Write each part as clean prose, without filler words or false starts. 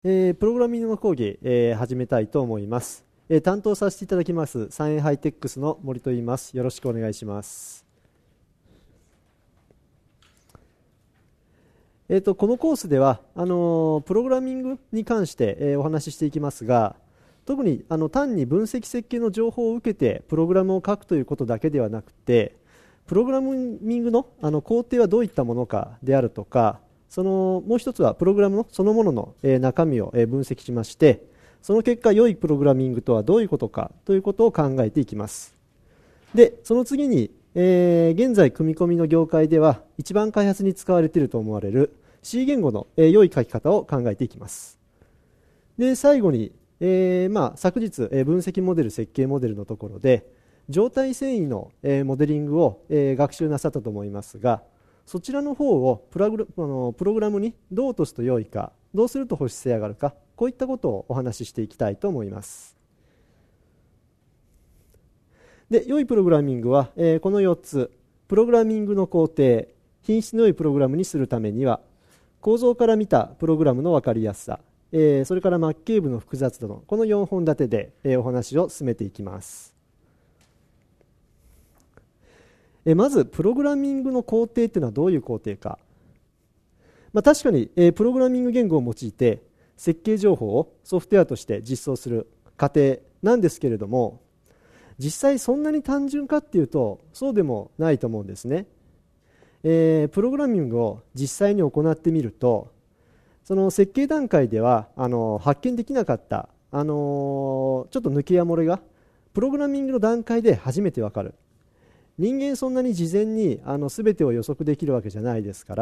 プログラミングの講義、始めたいと思います。担当させていただきます三栄ハイテックスの森と言います。よろしくお願いします。このコースではプログラミングに関して、お話ししていきますが、特に単に分析設計の情報を受けてプログラムを書くということだけではなくて、プログラミングの、工程はどういったものかであるとか、もう一つはプログラムのそのものの、中身を、分析しまして、その結果良いプログラミングとはどういうことかということを考えていきます。でその次に、現在組み込みの業界では一番開発に使われていると思われる C 言語の、良い書き方を考えていきます。で最後に、昨日、分析モデル設計モデルのところで状態遷移の、モデリングを、学習なさったと思いますが、そちらの方をプログラムにどう落とすと良いか、どうすると保守性上がるか、こういったことをお話ししていきたいと思います。で良いプログラミングは、この4つ。プログラミングの工程、品質の良いプログラムにするためには、構造から見たプログラムの分かりやすさ、それから末景部の複雑度のこの4本立てで、お話を進めていきます。まずプログラミングの工程というのはどういう工程か。確かに、プログラミング言語を用いて設計情報をソフトウェアとして実装する過程なんですけれども、実際そんなに単純かっていうとそうでもないと思うんですね。プログラミングを実際に行ってみると、その設計段階では発見できなかった、ちょっと抜けや漏れがプログラミングの段階で初めてわかる。人間そんなに事前に全てを予測できるわけじゃないですから、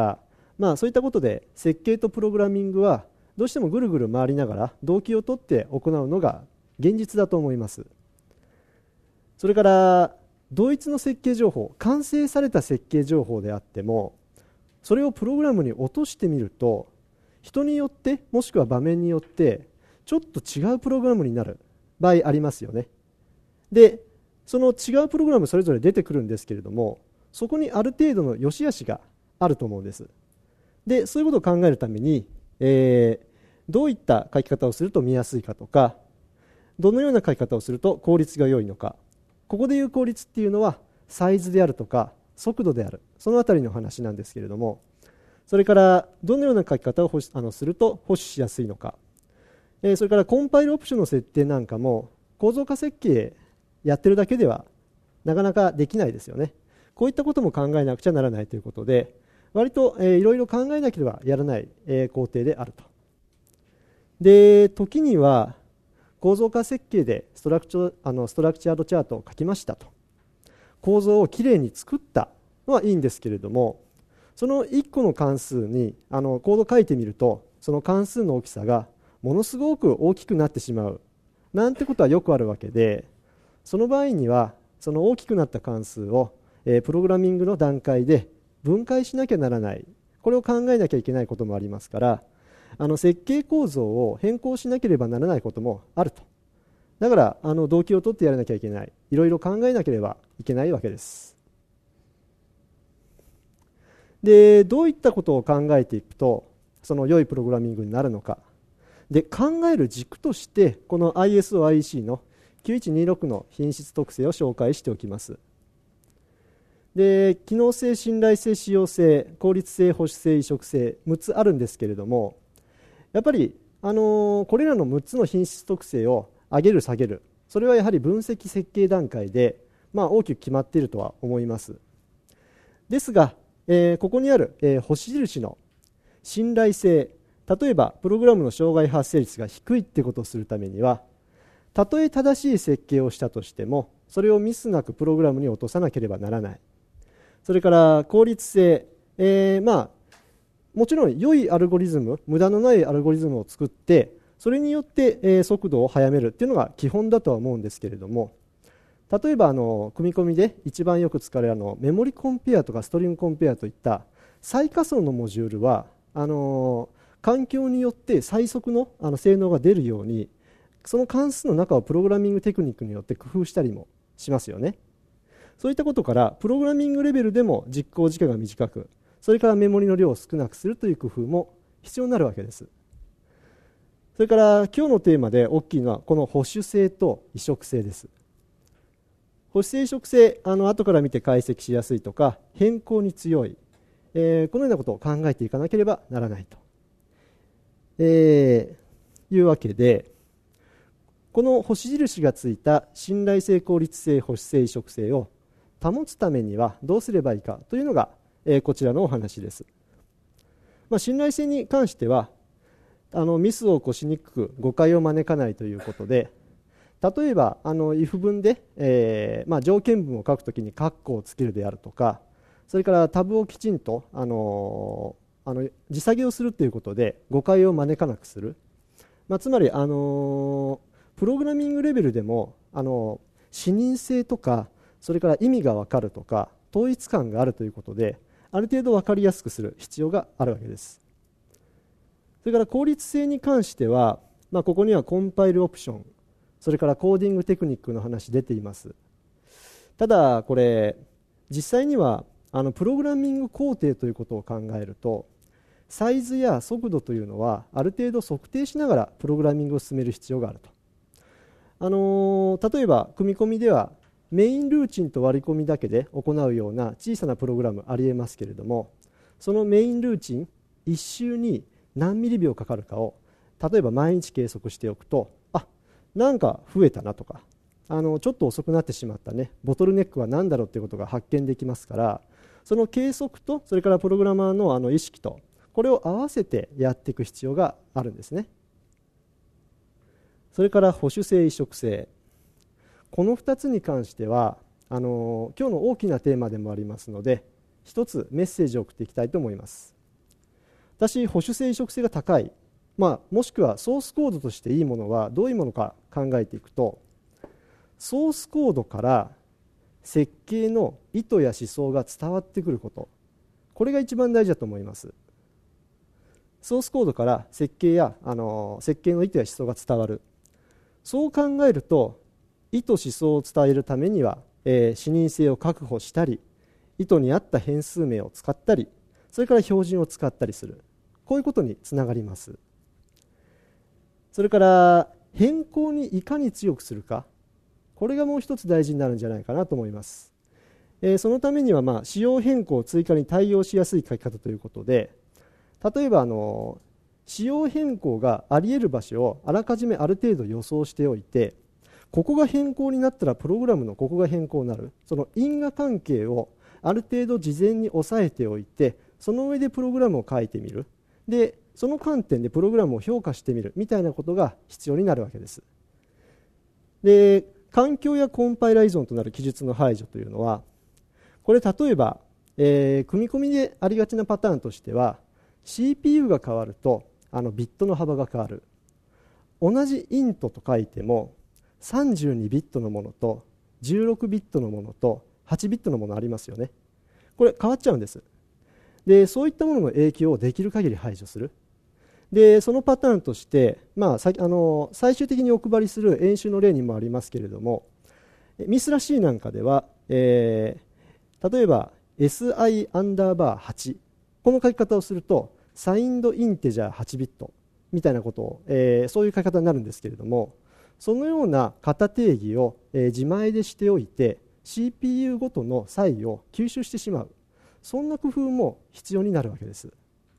そういったことで設計とプログラミングはどうしてもぐるぐる回りながら同期を取って行うのが現実だと思います。それから同一の設計情報、完成された設計情報であっても、それをプログラムに落としてみると人によってもしくは場面によってちょっと違うプログラムになる場合ありますよね。でその違うプログラムそれぞれ出てくるんですけれども、そこにある程度の良し悪しがあると思うんです。でそういうことを考えるために、どういった書き方をすると見やすいかとか、どのような書き方をすると効率が良いのか、ここでいう効率っていうのはサイズであるとか速度である、そのあたりの話なんですけれども、それからどのような書き方をすると保守しやすいのか、それからコンパイルオプションの設定なんかも構造化設計やってるだけではなかなかできないですよね。こういったことも考えなくちゃならないということで、割といろいろ考えなければやらない、工程であると。で時には構造化設計でストラクチャードチャートを書きましたと、構造をきれいに作ったのはいいんですけれども、その1個の関数にコード書いてみると、その関数の大きさがものすごく大きくなってしまうなんてことはよくあるわけで、その場合にはその大きくなった関数を、プログラミングの段階で分解しなきゃならない、これを考えなきゃいけないこともありますから、設計構造を変更しなければならないこともあると。だから動機を取ってやらなきゃいけない、いろいろ考えなければいけないわけです。でどういったことを考えていくとその良いプログラミングになるのか。で考える軸としてこの ISO/IEC の9126の品質特性を紹介しておきます。で機能性、信頼性、使用性、効率性、保守性、移植性、6つあるんですけれども、やっぱり、これらの6つの品質特性を上げる下げる、それはやはり分析設計段階で、大きく決まっているとは思います。ですが、ここにある、星印の信頼性、例えばプログラムの障害発生率が低いってことをするためには、たとえ正しい設計をしたとしてもそれをミスなくプログラムに落とさなければならない。それから効率性、もちろん良いアルゴリズム、無駄のないアルゴリズムを作ってそれによって、速度を速めるっていうのが基本だとは思うんですけれども、例えば組み込みで一番よく使われるメモリコンペアとかストリングコンペアといった最下層のモジュールは環境によって最速の性能が出るようにその関数の中をプログラミングテクニックによって工夫したりもしますよね。そういったことからプログラミングレベルでも実行時間が短く、それからメモリの量を少なくするという工夫も必要になるわけです。 それから今日のテーマで大きいのはこの保守性と移植性です。保守性移植性、後から見て解析しやすいとか変更に強い、このようなことを考えていかなければならないと、いうわけで、この星印がついた信頼性、効率性、保守性、移植性を保つためにはどうすればいいかというのが、こちらのお話です。信頼性に関してはミスを起こしにくく誤解を招かないということで、例えばif 文で、条件文を書くときに括弧をつけるであるとか、それからタブをきちんと時下げをするということで誤解を招かなくする、つまりプログラミングレベルでも視認性とか、それから意味が分かるとか統一感があるということで、ある程度分かりやすくする必要があるわけです。それから効率性に関しては、ここにはコンパイルオプション、それからコーディングテクニックの話出ています。ただこれ実際にはプログラミング工程ということを考えると、サイズや速度というのはある程度測定しながらプログラミングを進める必要があると。例えば組み込みではメインルーチンと割り込みだけで行うような小さなプログラムありえますけれども、そのメインルーチン1周に何ミリ秒かかるかを例えば毎日計測しておくと、なんか増えたなとか、ちょっと遅くなってしまったね、ボトルネックは何だろうということが発見できますから、その計測とそれからプログラマーの意識とこれを合わせてやっていく必要があるんですね。それから保守性、移植性、この2つに関しては今日の大きなテーマでもありますので、一つメッセージを送っていきたいと思います。私、保守性、移植性が高い、もしくはソースコードとしていいものはどういうものか考えていくと、ソースコードから設計の意図や思想が伝わってくること、これが一番大事だと思います。ソースコードから設計や設計の意図や思想が伝わる、そう考えると意図思想を伝えるためには、視認性を確保したり、意図に合った変数名を使ったり、それから標準を使ったりする、こういうことにつながります。それから変更にいかに強くするか、これがもう一つ大事になるんじゃないかなと思います。そのためには仕様変更追加に対応しやすい書き方ということで、例えば仕様変更があり得る場所をあらかじめある程度予想しておいて、ここが変更になったらプログラムのここが変更になる、その因果関係をある程度事前に押さえておいて、その上でプログラムを書いてみる、でその観点でプログラムを評価してみるみたいなことが必要になるわけです。で、環境やコンパイラー依存となる記述の排除というのは、これ例えば、組み込みでありがちなパターンとしては、 CPU が変わるとビットの幅が変わる。同じイントと書いても32ビットのものと16ビットのものと8ビットのものありますよね。これ変わっちゃうんです。でそういったものの影響をできる限り排除する。でそのパターンとして、最終的にお配りする演習の例にもありますけれども、ミスらしいなんかでは、例えば SI_8 この書き方をするとサインドインテジャー8ビットみたいなことを、そういう書き方になるんですけれども、そのような型定義を、自前でしておいて CPU ごとの差異を吸収してしまう、そんな工夫も必要になるわけです。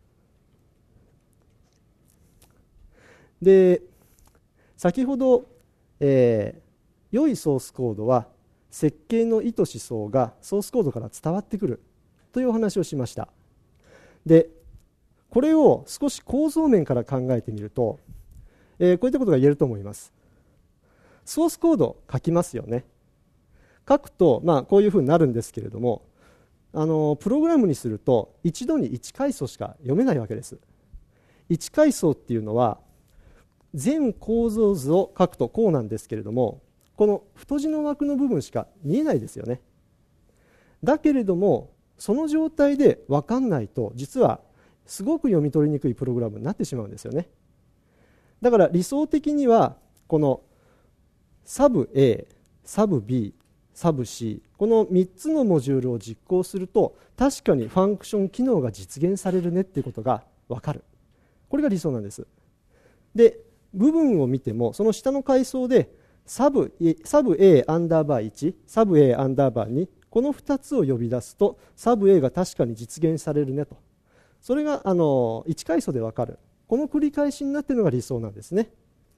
で先ほど、良いソースコードは設計の意図思想がソースコードから伝わってくるというお話をしました。でこれを少し構造面から考えてみると、こういったことが言えると思います。ソースコード書きますよね。書くと、こういうふうになるんですけれども、プログラムにすると一度に1階層しか読めないわけです。1階層っていうのは全構造図を書くとこうなんですけれども、この太字の枠の部分しか見えないですよね。だけれどもその状態で分かんないと実はすごく読み取りにくいプログラムになってしまうんですよね。だから理想的にはこのサブ A、サブ B、サブ C、この3つのモジュールを実行すると確かにファンクション機能が実現されるねっていうことが分かる。これが理想なんです。で部分を見てもその下の階層でサブ A アンダーバー1、サブ A アンダーバー2、この2つを呼び出すとサブ A が確かに実現されるねと、それが1階層で分かる、この繰り返しになっているのが理想なんですね。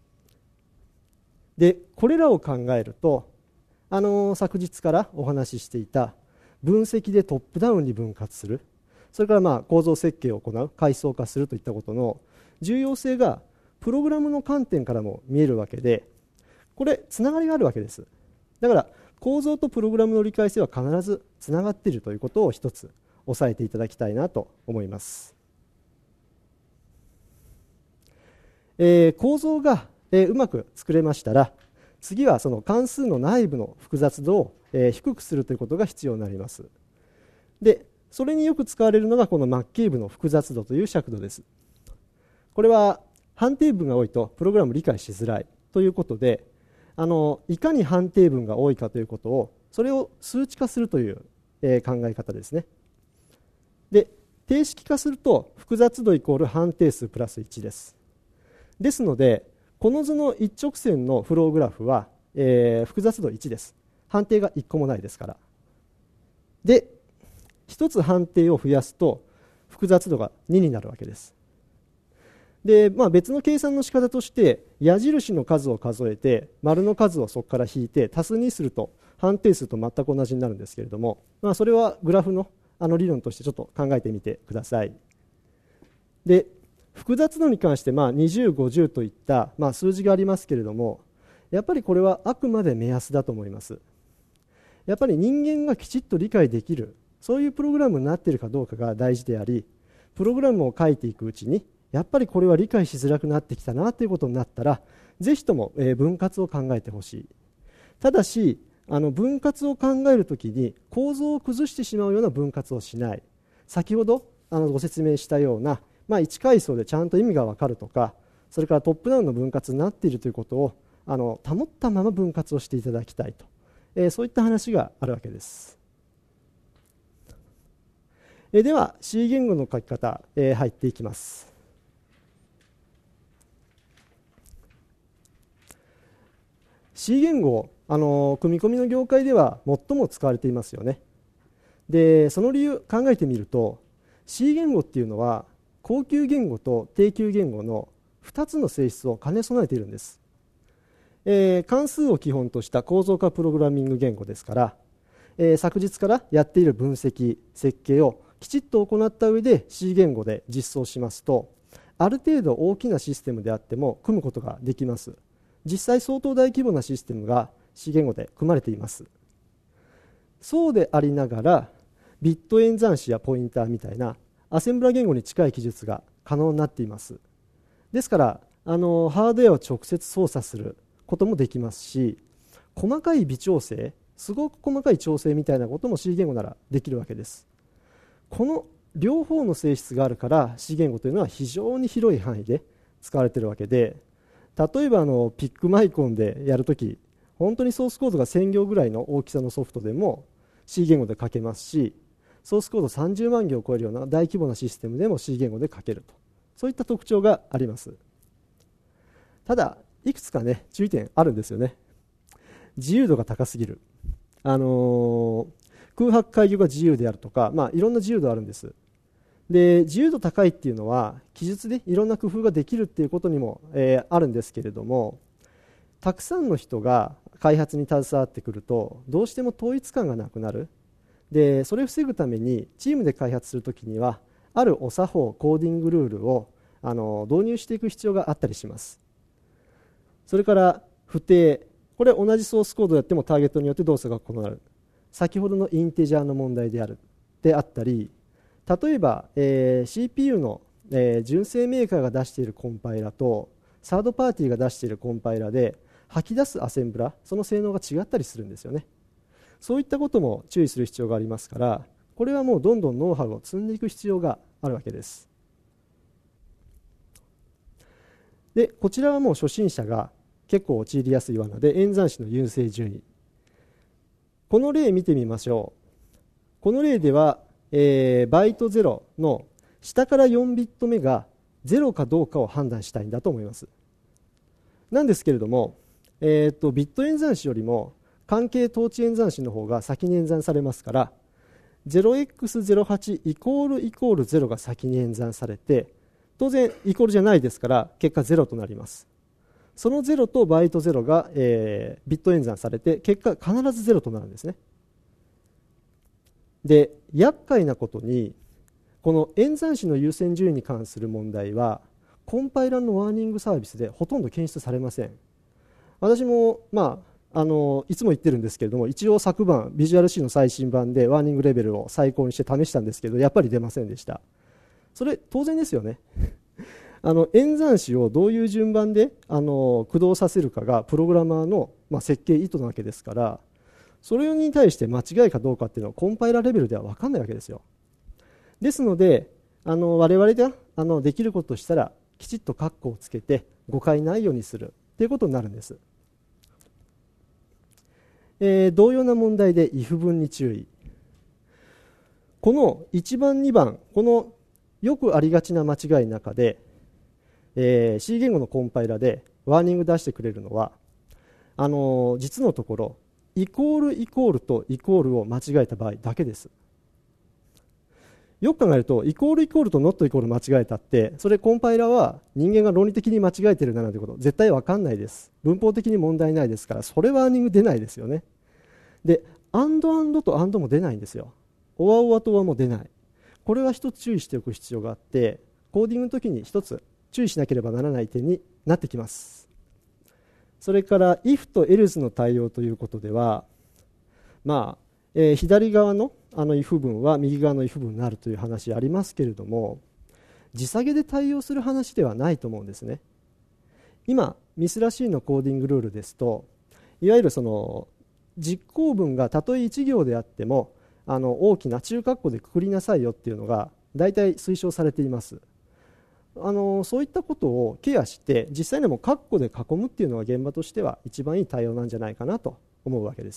でこれらを考えると昨日からお話ししていた分析でトップダウンに分割する、それから構造設計を行う、階層化するといったことの重要性がプログラムの観点からも見えるわけで、これつながりがあるわけです。だから構造とプログラムの理解性は必ずつながっているということを一つ押さえていただきたいなと思います。構造が、うまく作れましたら、次はその関数の内部の複雑度を、低くするということが必要になります。でそれによく使われるのがこのマッケイブの複雑度という尺度です。これは判定文が多いとプログラム理解しづらいということで、いかに判定文が多いかということを、それを数値化するという、考え方ですね。で定式化すると複雑度イコール判定数プラス1です。ですのでこの図の一直線のフローグラフは、複雑度1です。判定が1個もないですから。で1つ判定を増やすと複雑度が2になるわけです。で、別の計算の仕方として矢印の数を数えて丸の数をそこから引いて足す2すると判定数と全く同じになるんですけれども、それはグラフの理論としてちょっと考えてみてください。で複雑度に関して20、50といった、数字がありますけれども、やっぱりこれはあくまで目安だと思います。やっぱり人間がきちっと理解できる、そういうプログラムになっているかどうかが大事であり、プログラムを書いていくうちにやっぱりこれは理解しづらくなってきたなということになったら、ぜひとも分割を考えてほしい。ただし分割を考えるときに構造を崩してしまうような分割をしない。先ほどご説明したような、1階層でちゃんと意味が分かるとか、それからトップダウンの分割になっているということを保ったまま分割をしていただきたいと、そういった話があるわけです。では C 言語の書き方、入っていきます。C 言語、組み込みの業界では最も使われていますよね。でその理由考えてみると、 C 言語っていうのは高級言語と低級言語の2つの性質を兼ね備えているんです。関数を基本とした構造化プログラミング言語ですから、昨日からやっている分析設計をきちっと行った上で C 言語で実装しますと、ある程度大きなシステムであっても組むことができます。実際相当大規模なシステムが C 言語で組まれています。そうでありながらビット演算子やポインターみたいなアセンブラ言語に近い記述が可能になっています。ですからハードウェアを直接操作することもできますし、細かい微調整、すごく細かい調整みたいなことも C 言語ならできるわけです。この両方の性質があるから C 言語というのは非常に広い範囲で使われているわけで、例えばピックマイコンでやるとき、本当にソースコードが1000行ぐらいの大きさのソフトでも C 言語で書けますし、ソースコード30万行を超えるような大規模なシステムでも C 言語で書けると、そういった特徴があります。ただいくつかね注意点あるんですよね。自由度が高すぎる、空白開業が自由であるとか、いろんな自由度あるんです。で自由度高いっていうのは記述でいろんな工夫ができるっていうことにも、あるんですけれども、たくさんの人が開発に携わってくるとどうしても統一感がなくなる。でそれを防ぐためにチームで開発するときにはあるお作法コーディングルールを導入していく必要があったりします。それから不定、これ同じソースコードでやってもターゲットによって動作が異なる、先ほどのインテジャーの問題であったり、例えば、CPU の、純正メーカーが出しているコンパイラとサードパーティーが出しているコンパイラで吐き出すアセンブラ、その性能が違ったりするんですよね。そういったことも注意する必要がありますから、これはもうどんどんノウハウを積んでいく必要があるわけです。でこちらはもう初心者が結構陥りやすい罠で、演算子の優勢順位、この例見てみましょう。この例では、バイト0の下から4ビット目が0かどうかを判断したいんだと思います。 なんですけれども、ビット演算子よりも関係統治演算子の方が先に演算されますから、 0x08 イコールイコール0が先に演算されて、当然イコールじゃないですから結果0となります。その0とバイト0が、ビット演算されて結果必ず0となるんですね。で、厄介なことにこの演算子の優先順位に関する問題はコンパイラーのワーニングサービスでほとんど検出されません。私も、いつも言ってるんですけれども、一応昨晩ビジュアル C の最新版でワーニングレベルを最高にして試したんですけど、やっぱり出ませんでした。それ当然ですよね。演算子をどういう順番で駆動させるかがプログラマーの、設計意図なわけですから、それに対して間違いかどうかっていうのはコンパイラーレベルでは分かんないわけですよ。ですので我々ができることとしたら、きちっと括弧をつけて誤解ないようにするということになるんです。同様な問題で if 文に注意。この1番2番、このよくありがちな間違いの中で、C 言語のコンパイラでワーニング出してくれるのは、実のところイコールイコールとイコールを間違えた場合だけです。よく考えるとイコールイコールとノットイコール間違えたって、それコンパイラは人間が論理的に間違えてるななんてこと絶対分かんないです。文法的に問題ないですから、それワーニング出ないですよね。で、アンドとアンドも出ないんですよ。オアオアとオアも出ない。これは一つ注意しておく必要があって、コーディングの時に一つ注意しなければならない点になってきます。それから if と else の対応ということでは、左側のif 文は右側の if 文になるという話ありますけれども、時下げで対応する話ではないと思うんですね。今ミスらしいのコーディングルールですと、いわゆるその実行文がたとえ1行であっても大きな中括弧でくくりなさいよっていうのが大体推奨されています。そういったことをケアして実際にも括弧で囲むっていうのが現場としては一番いい対応なんじゃないかなと思うわけです。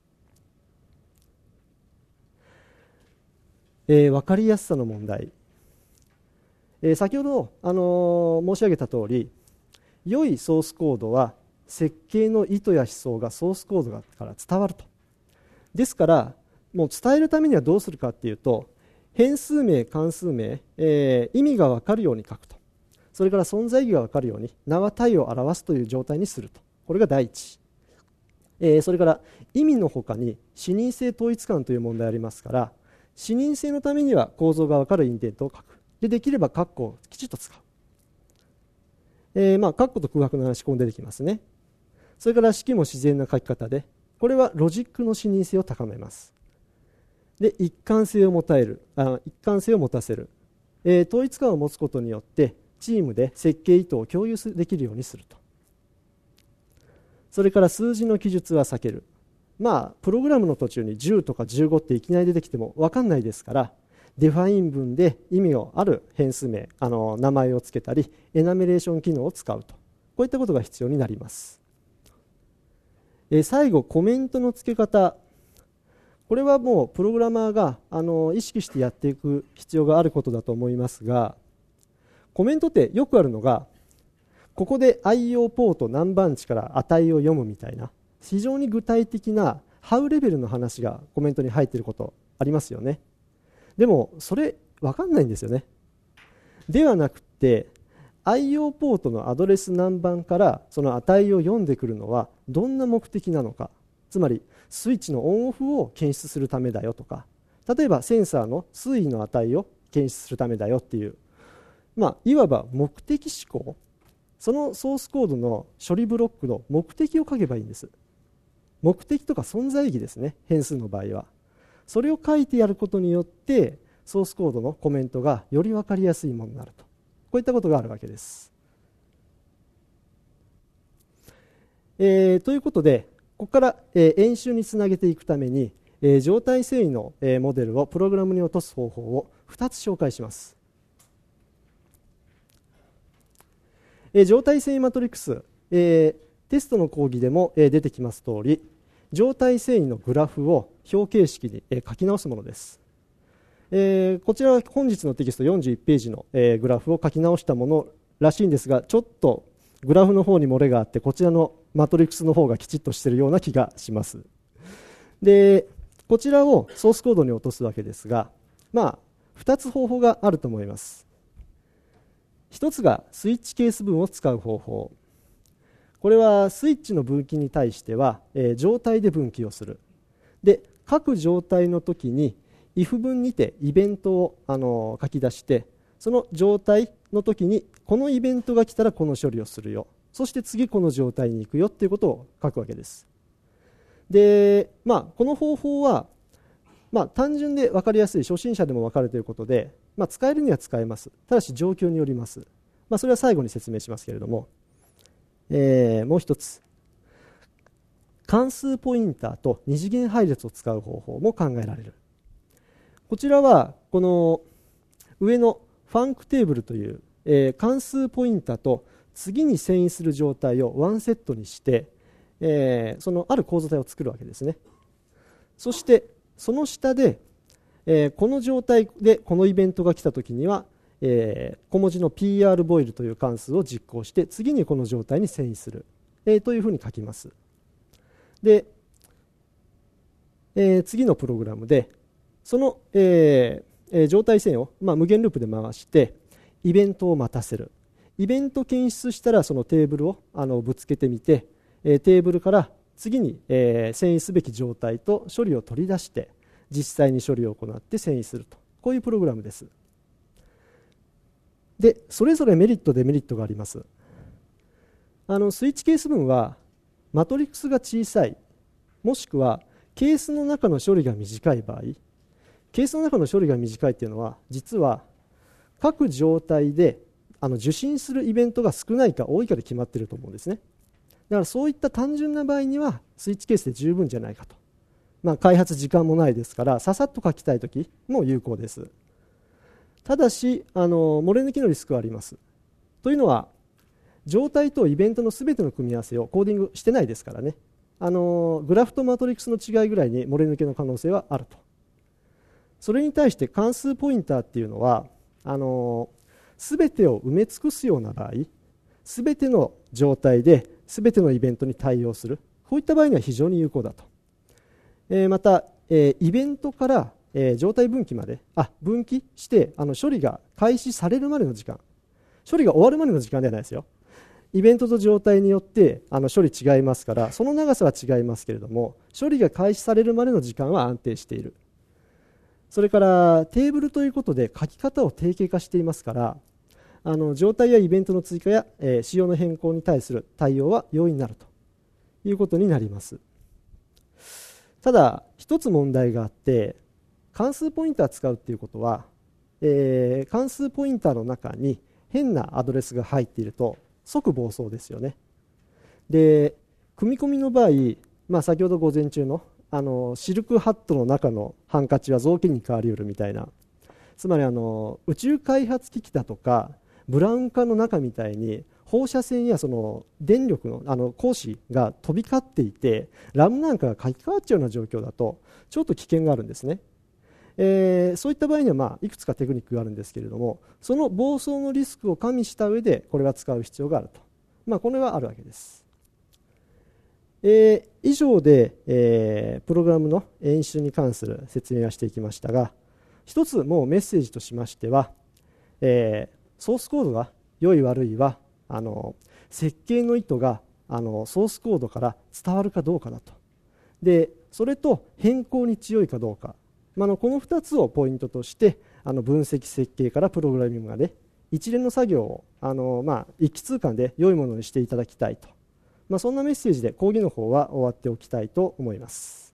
分かりやすさの問題、先ほど、申し上げた通り、良いソースコードは設計の意図や思想がソースコードから伝わると。ですからもう伝えるためにはどうするかっていうと、変数名関数名、意味が分かるように書くと。それから存在意義が分かるように名は体を表すという状態にすると。これが第一。それから意味のほかに視認性統一感という問題がありますから、視認性のためには構造が分かるインデントを書く。できれば括弧をきちっと使う。括弧と空白の話ここに出てきますね。それから式も自然な書き方で、これはロジックの視認性を高めます。で、一貫性を持たせる、統一感を持つことによってチームで設計意図を共有できるようにすると。それから数字の記述は避ける。プログラムの途中に10とか15っていきなり出てきても分かんないですから、デファイン文で意味のある変数名、名前をつけたりエナメレーション機能を使うと、こういったことが必要になります。最後、コメントの付け方。これはもうプログラマーが意識してやっていく必要があることだと思いますが、コメントってよくあるのが、ここで IO ポート何番地から値を読むみたいな非常に具体的なハウレベルの話がコメントに入っていることありますよね。でもそれ分かんないんですよね。ではなくて IO ポートのアドレス何番からその値を読んでくるのはどんな目的なのか、つまりスイッチのオンオフを検出するためだよとか、例えばセンサーの水位の値を検出するためだよっていう、いわば目的思考、そのソースコードの処理ブロックの目的を書けばいいんです。目的とか存在意義ですね、変数の場合は。それを書いてやることによってソースコードのコメントがより分かりやすいものになると、こういったことがあるわけです。ということで、ここから、演習につなげていくために、状態遷移の、モデルをプログラムに落とす方法を2つ紹介します。状態遷移マトリックス、テストの講義でも、出てきます通り、状態遷移のグラフを表形式に、書き直すものです。こちらは本日のテキスト41ページの、グラフを書き直したものらしいんですが、ちょっとグラフの方に漏れがあって、こちらのマトリックスの方がきちっとしているような気がします。で、こちらをソースコードに落とすわけですが、2つ方法があると思います。1つがスイッチケース文を使う方法。これはスイッチの分岐に対しては、状態で分岐をする。で、各状態の時に if 文にてイベントを書き出して、その状態の時にこのイベントが来たらこの処理をするよ、そして次この状態に行くよっていうことを書くわけです。で、この方法は、単純で分かりやすい、初心者でも分かるということで、使えるには使えます。ただし状況によります。それは最後に説明しますけれども、もう一つ、関数ポインターと二次元配列を使う方法も考えられる。こちらはこの上のファンクテーブルという、関数ポインターと次に遷移する状態をワンセットにして、そのある構造体を作るわけですね。そしてその下で、この状態でこのイベントが来たときには、小文字の PR ボイルという関数を実行して次にこの状態に遷移する、というふうに書きます。で、次のプログラムでその、状態線を、無限ループで回してイベントを待たせる。イベント検出したらそのテーブルをぶつけてみて、テーブルから次に、遷移すべき状態と処理を取り出して実際に処理を行って遷移すると、こういうプログラムです。で、それぞれメリットデメリットがあります。スイッチケース文はマトリックスが小さい、もしくはケースの中の処理が短い場合、ケースの中の処理が短いというのは実は各状態で受信するイベントが少ないか多いかで決まっていると思うんですね。だからそういった単純な場合にはスイッチケースで十分じゃないかと。開発時間もないですからささっと書きたいときも有効です。ただし漏れ抜きのリスクはあります。というのは状態とイベントのすべての組み合わせをコーディングしてないですからね。グラフとマトリックスの違いぐらいに漏れ抜きの可能性はあると。それに対して関数ポインターっていうのはすべてを埋め尽くすような場合、すべての状態ですべてのイベントに対応する、こういった場合には非常に有効だと。また、イベントから、状態分岐まで分岐して処理が開始されるまでの時間、処理が終わるまでの時間ではないですよ。イベントと状態によって処理違いますから、その長さは違いますけれども、処理が開始されるまでの時間は安定している。それからテーブルということで書き方を定型化していますから、状態やイベントの追加や、仕様の変更に対する対応は容易になるということになります。ただ一つ問題があって、関数ポインターを使うということは、関数ポインターの中に変なアドレスが入っていると即暴走ですよね。で、組み込みの場合、先ほど午前中のシルクハットの中のハンカチは雑巾に変わりうるみたいな、つまり宇宙開発機器だとかブラウン管の中みたいに放射線やその電力の光子が飛び交っていてラムなんかが書き換わっちゃうような状況だとちょっと危険があるんですね。そういった場合にはいくつかテクニックがあるんですけれども、その暴走のリスクを加味した上でこれは使う必要があると、これはあるわけです。以上で、プログラムの演習に関する説明はしていきましたが、一つもうメッセージとしましては、ソースコードが良い悪いは設計の意図がソースコードから伝わるかどうかだと。でそれと変更に強いかどうか、この2つをポイントとして分析設計からプログラミングまで一連の作業を一気通貫で良いものにしていただきたいと、そんなメッセージで講義の方は終わっておきたいと思います。